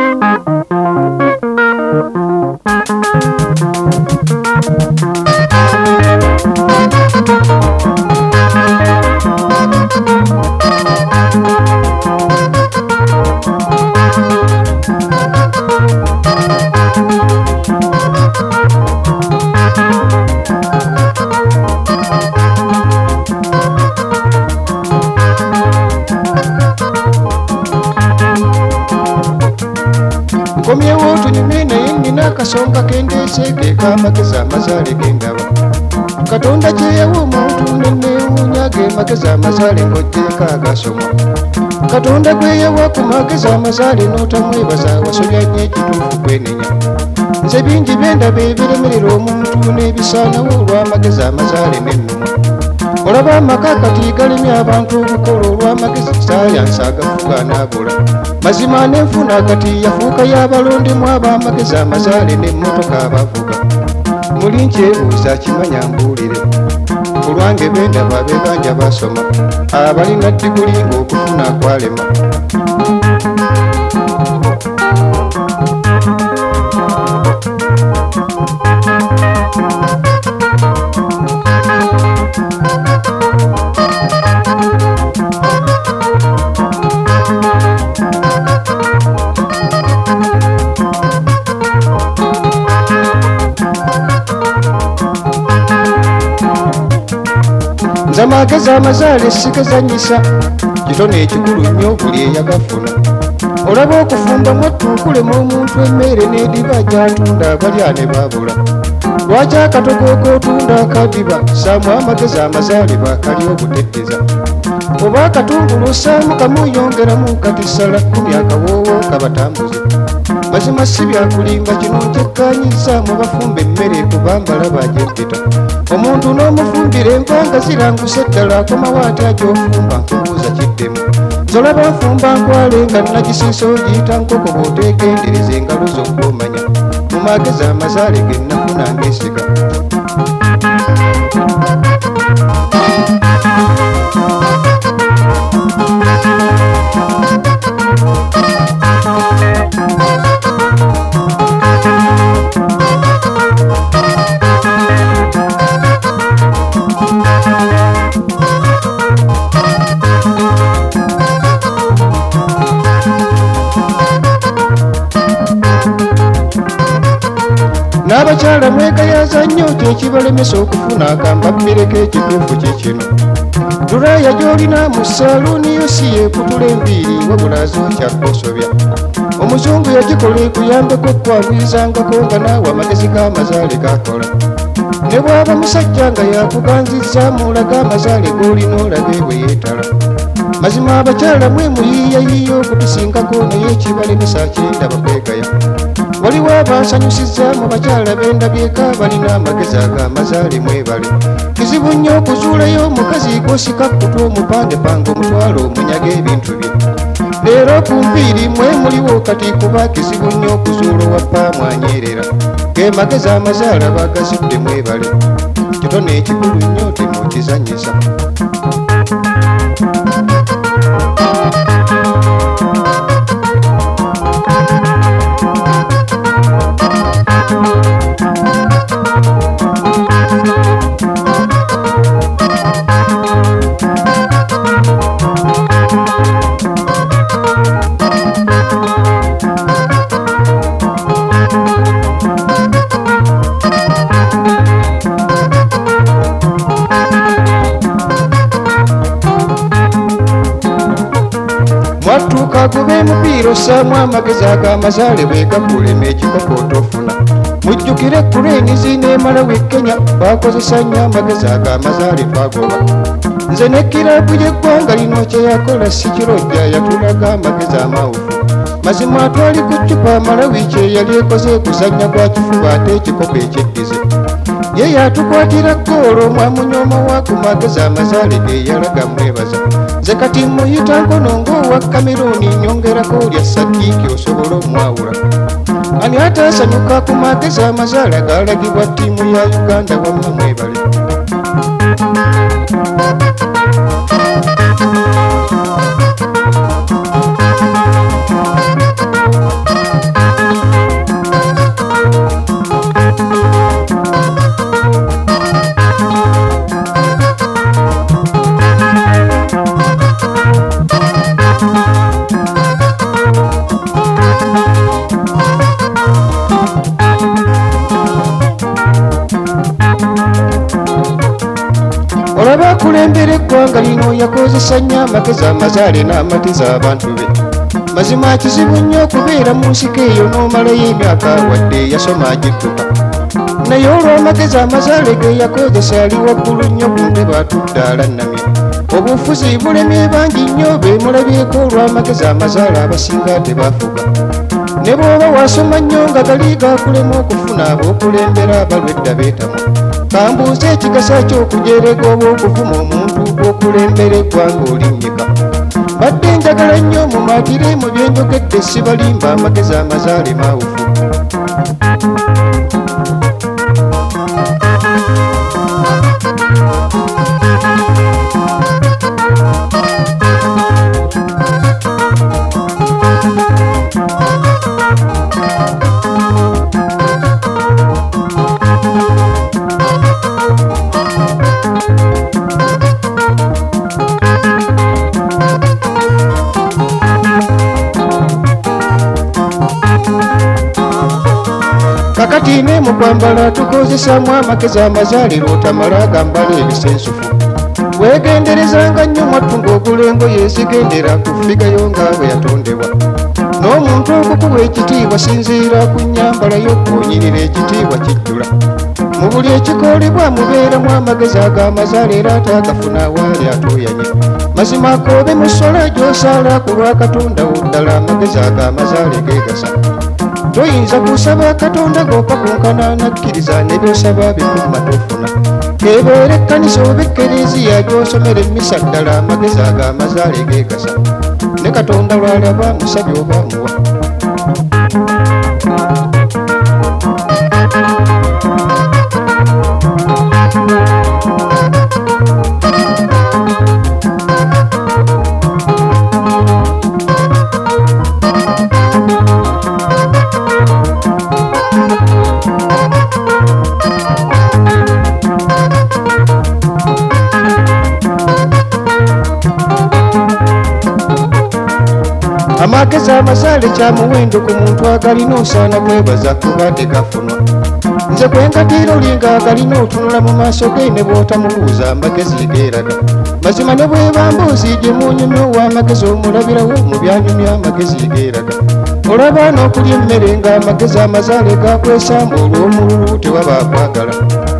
Komyewo tunyumine nina kasonga kendeseke kamageza amazale gendaba Katonda kyeyawo omuntu nene unyage mageza amazale ng'ogyeko agasoma Katonda gweyawa ku mageza amazale n'otamwebaza wasobya nnyo ekituufu kwenenya Nze bingi byendaba ebiremerera omuntu n'ebisaanawo olw'amageza amazale n'ennuma Olaba amaka kati galimye abantu obukolo olw'amagezi sayansi agafuga n'abula Mazima n'enfuna kati yafuuka y'abalondemu ab'amagezi amazale n'emmotoka abavuga Muli nkyebuuza kimanya mbuulire Kulwange bendaba ab'ebanja basoma abalina diguli ng'okufuna kwalema Amagezi amazale sigazanyisa kitone ekikulu nnyo buli eyagafuna olaba okufumba mwattukulemu omuntu emmere n'ediba gy'atunda balya ne babula lwaki akatogo k'otunda akadiba saamu amagezi amazale bakali obuteddeza oba akatungulu osaamu kamuyongeramu kati sala kkumi akawoowo kabatambuze mazima si byakulimba kino nkyekkaanyiza mu bafumba emmere kubambala bagyempita omuntu n'omufumbira envanga ziranguse ddala akomawo ate agyofumba nkubuuza kiddemu zolaba nfumba nkwale nga nagisiisa ogiyita nkoko bw'oteegendereza engalo z'okwomanya mu magezi amazale ge nnafuna ng'esiga N'abakyala mwegayaza nnyo kyekibalemesa okufuna akambabbireko ekituufu kye kino Dulaya gy'olina mu saaluuni yo si yeekutula enviiri wabula azookya kkosobya Omuzungu yagikola ekuyambeko okwagwizangako nga naawe amagezi g'amazale gakola ne bw'aba musajja nga yakuganzizza mulaga amazale g'olina olabe bwe yeetala Mazima abakyala mwe muyiiyayiiya okutusingako naye ekibalemesa kyendaba kwegaya Waliwo abasanyusizza mu bakyala b'endabyeka balina amagezi ag'amazale mwebale Kizibu nnyo okuzuulayo omukazi gw'osika kutwa omupande panga omutwalo omunyaga ebintu bye Leero ku nviiri mwe muliwo kati kuba kizibu nnyo okuzuula owappa mwanyerera ge magezi amazale abagazidde mwebale kitone ekikulu nnyo temukizanyisa Mwattuuka gube mupiira ossaamu amagezi ag'amazale bwe gakulema ekikoko otofuna mujjukire kuleenizi n'emalawo e Kenya bakozesa nnyo amagezi ag'amazale twagoba nze ne kiraabu y'eggwanga lino kye yakola Sikirojja yatulaga amagezi amawufu mazima twali ku ccupa Malawi kye yali ekoze kuzannya gwa kifuba ate ekikoko ekyeddize ye yatukwatira ggoolo mwamunyooma wa ku magezi amazale ge yalaga mwebaza nze kati muyita nkono ng'owa Kameruni nyongerako lya Sadiiki osobole omwawula ani ataasanyuka ku magezi amazale agaalagibwa ttiimu ya Uganda wamma mwebale akozesa nnyo amagezi amazaale n'amatiza abantu be. Mazima kizibu nnyo okubeera mu nsiko eyo n'omalayo emyaka wadde yasoma agidduka, naye olw'amagezi amazaale ge yakozesa ali waggulu nnyo ku ntebe atudde alannamye. Obufuzi bulemye bangi nnyo beemulabyeko olw'amagezi amazaale abasinga tebaafuga. Ne bw'oba wasoma nnyo nga gali gakulema okufuna ab'okulembera abalwedda beetamu. Kambuuze ekigasa ky'okujeerega oba okuvuma omuntu gw'okulembera eggwanga olinnyika. Badde njagala nnyo mumaatire mu byenjogedde sibalimba amagezi amazaale maawufu. Kakati ne mu kwambala tukozesaamu amagezi amazaale lw'otamala gambala ebisensufu. Weegenderezanga nnyo mwattu ng'ogula engoye ezigendera ku ffigayo nga bwe yatondebwa. N'omuntu okukuwa ekitiibwa sinziira ku nnyambala y'okkuunyirira ekitiibwa kijjula. Mu buli ekikoolebwa mubeeramu amagezi ag'amazaale era ate agafuna awaali atooyanye. Mazima akoobe mu ssola gy'osaala ku lwa Katonda wo ddala amagezi ag'amazaale geegasa. Toyinza kusaba Katonda g'opakunkana nakkiriza ne by'osaba bikumma tofuna. Kebeera ekkanisa oba ekkereziya gy'osomera emmisa ddala amagezi ag'amazaale geegasa. Ne Katonda lw'alaba musabye oba muwa. Amagezi amazaale kya muwendo ku muntu agalina osaana kwebaza kuba tegafunwa. Nze kwe nkatiira olinga agalina otunula mu maaso ge ne bw'otamubuuza amagezi geeraga. Mazima ne bw'eba mboozi gye munyumya ow'amagezi omulabirawo mu byanyumya amagezi geeraga. Olaba n'okulya emmere nga amagezi amazaale gakwesamba olw'omululu tewaba akwagala.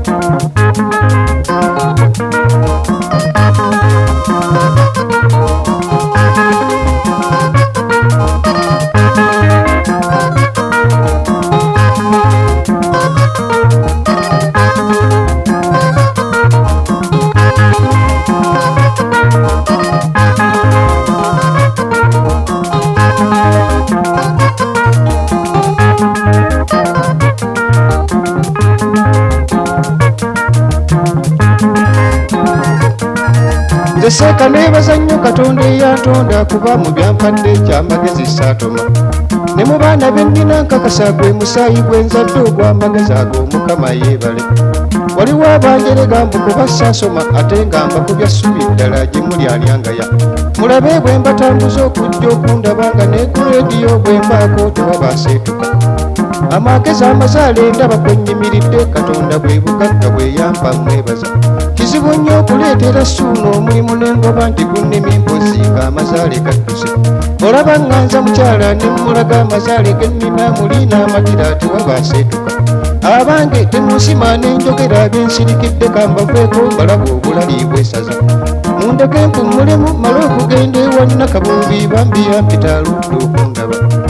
Seeka neebaza nnyo Katonda eyantonda kuba mu byampadde eky'amagezi saatoma. Ne mu baana be nnina nkakasa gwe musaayi gw'enzadde ogw'amagezi ago Mukama yeebale. Waliwo abanjerega mbu kuba saasoma ate nga mbakubya ssubi ddala gye muli alyangaya. Mulabe bwe mbatambuza okujja okundaba nga ne ku leediyo bwe mbaako tewaba aseetuka. Amagezi amazaale ndaba kwe nnyimiridde Katonda bwe bugagga bwe yampa mwebaza. Kizibu nnyo okuleetera Ssuuno omulimu n'engoba nti gunnimi mpozi ng'amazaale gadduse. Olaba ŋŋanza mukyala ne mmulaga amazaale ge nnina muli n'amatira tewaba aseetuka. Abange temusima n'enjogera byensirikidde kambaveeko mbalaba obulali bwesaza. Mundeke mpummulemu male okugenda ewa Nakabuubi bambi yampita aludde okundaba.